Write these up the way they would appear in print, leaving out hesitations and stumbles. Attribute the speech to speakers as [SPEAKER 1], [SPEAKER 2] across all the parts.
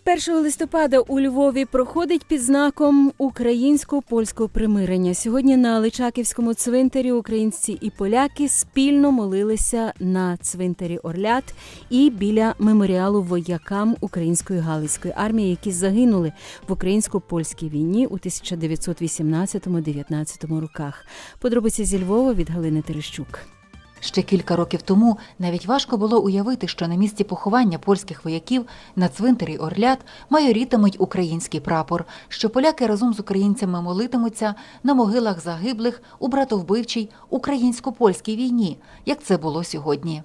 [SPEAKER 1] 1 листопада у Львові проходить під знаком українсько-польського примирення. Сьогодні на Личаківському цвинтарі українці і поляки спільно молилися на цвинтарі Орлят і біля меморіалу воякам Української Галицької армії, які загинули в українсько-польській війні у 1918-19 роках. Подробиці зі Львова від Галини Терещук.
[SPEAKER 2] Ще кілька років тому навіть важко було уявити, що на місці поховання польських вояків на цвинтарі Орлят майорітимуть український прапор, що поляки разом з українцями молитимуться на могилах загиблих у братовбивчій українсько-польській війні, як це було сьогодні.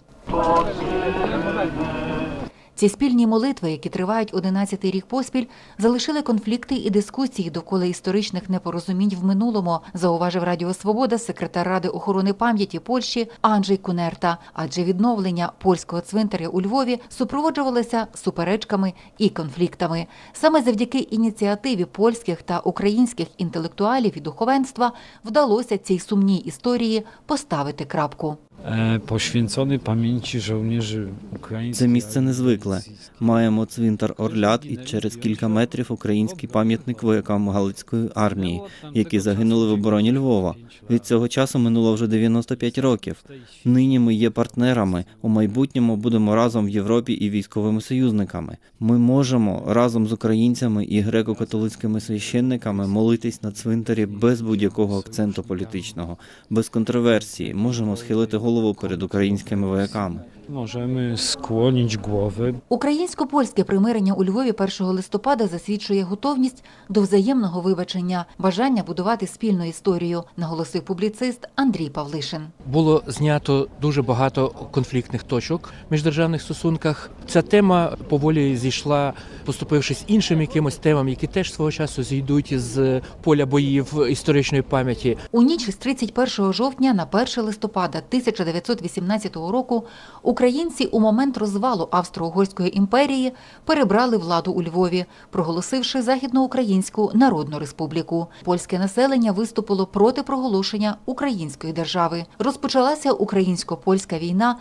[SPEAKER 2] Ці спільні молитви, які тривають 11-й рік поспіль, залишили конфлікти і дискусії довкола історичних непорозумінь в минулому, зауважив Радіо Свобода секретар Ради охорони пам'яті Польщі Анджей Кунерта, адже відновлення польського цвинтаря у Львові супроводжувалося суперечками і конфліктами. Саме завдяки ініціативі польських та українських інтелектуалів і духовенства вдалося цій сумній історії поставити крапку.
[SPEAKER 3] Poświęcony pamięci żołnierzy ukraińskich.
[SPEAKER 4] Це місце незвикле. Маємо цвинтар Орлят і через кілька метрів український пам'ятник воякам Галицької армії, які загинули в обороні Львова. Від цього часу минуло вже 95 років. Нині ми є партнерами, у майбутньому будемо разом в Європі і військовими союзниками. Ми можемо разом з українцями і греко-католицькими священниками молитись на цвинтарі без будь-якого акценту політичного, без контроверсії, можемо схилити голову перед українськими вояками.
[SPEAKER 3] Можемо склонити голови.
[SPEAKER 2] Українсько-польське примирення у Львові 1 листопада засвідчує готовність до взаємного вибачення, бажання будувати спільну історію, наголосив публіцист Андрій Павлишин.
[SPEAKER 5] Було знято дуже багато конфліктних точок в міждержавних стосунках. Ця тема поволі зійшла, поступившись іншим якимось темам, які теж свого часу зійдуть з поля боїв історичної пам'яті.
[SPEAKER 2] У ніч з 31 жовтня на 1 листопада 1918 року українці у момент розвалу Австро-Угорської імперії перебрали владу у Львові, проголосивши Західноукраїнську Народну Республіку. Польське населення виступило проти проголошення української держави. Розпочалася українсько-польська війна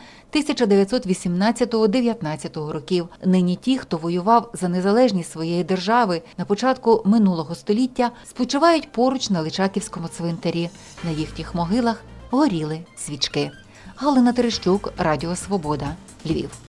[SPEAKER 2] 1918-19 років. Нині ті, хто воював за незалежність своєї держави на початку минулого століття, спочивають поруч на Личаківському цвинтарі. На їхніх могилах горіли свічки. Галина Терещук, Радіо Свобода, Львів.